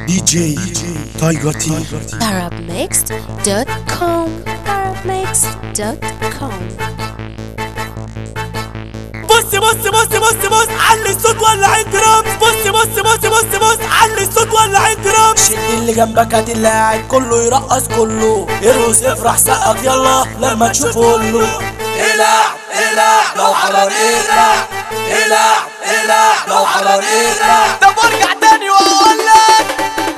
دي جي تايجر تي arabmixed.com arabmixed.com. بص علي الصوت ولع الدرامز. بص علي الصوت ولع الدرامز. شد اللي جنبك هات اللي قاعد كله يرقص كله يرقص افرح سقف يلا لما تشوفه قوله العب لو حرر العب لو حرر العب. طب ارجع تاني واقول لك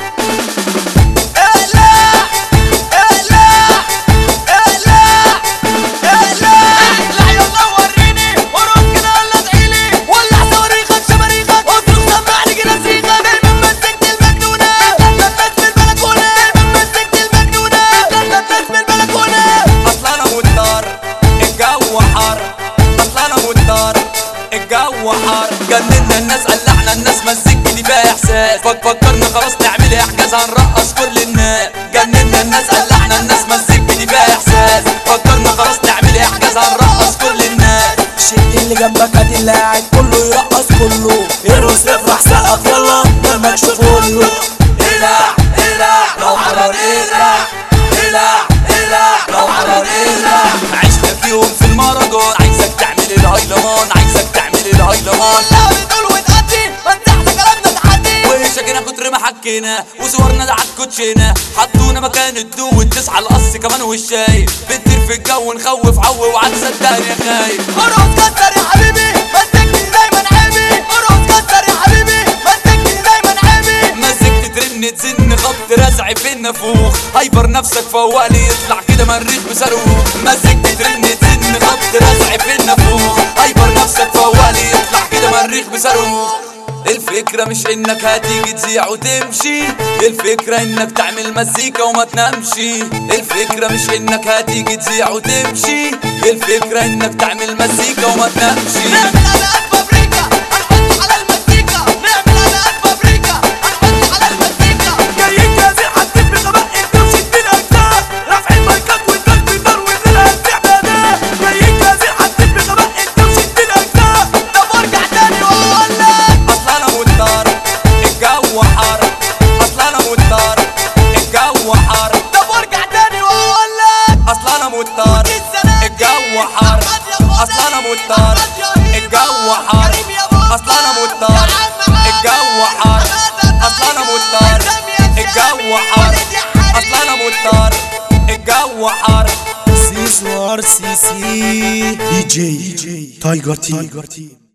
الجو حار. جننا الناس قلعنا الناس مزيك دي فيها احساس. فكرنا خلاص نعمل احجاز هنرقص كل الناس. جننا الناس قلعنا الناس مزيك دي فيها احساس. فكرنا خلاص نعمل احجاز هنرقص كل الناس. شد اللي جنبك هات اللي قاعد كله يرقص كله يرقص افرح سقف يلا لما تشوفه قوله العب لو حرر العب لو حرر العب. عشنا في يوم في المهرجان عايزك تعمل الهيلمان لا بتقول وتأدي ما انت احنا كلامنا تحدي. وشكينا كتر ما حكينا وصورنا ده عالكوتشينا حطونا مكان الدو وتصحى القص كمان والشاي. بتطير في الجو نخوف عو وعد صدقني يا خايف. ارقص كسر يا حبيبي مسكتني دايما عيبي. ارقص كسر يا حبيبي مسكتني دايما عيبي. مسكت ترن تزن خبط رزع في النافوخ. هايبر نفسك فوالي يطلع كده مريخ بصاروخ. مسكت ترن تزن خبط رزع في النافوخ. هايبر نفسك فوالي يطلع كده مريخ بصاروخ. الفكرة مش انك هتيجي تذيع وتمشي. الفكرة انك تعمل مزيكا وما تنامشي. الفكرة مش انك هتيجي تذيع وتمشي. الفكرة انك تعمل مزيكا وما تنامشي. نعمل على فابريكا هنحط على المزيكا. نعمل على فابريكا هنحط على المزيكا. جايين جاهزين حاسين بغباء انت وشدين اجزاء. رافعين مايكات والناس بيضر ونزلها استعبادات. جايين جاهزين حاسين بغباء انت وشدين اجزاء. طب ارجع تاني واقول لك الجو حار. اصل انا مضطر الجو حار. طب ارجع تاني واقول لك اصل انا مضطر الجو حار. اصل انا مضطر الجو حار. اصل انا مضطر الجو حار. اصل انا مضطر الجو حار. اصل انا مضطر الجو حار. سي سي دي جي تايجر تي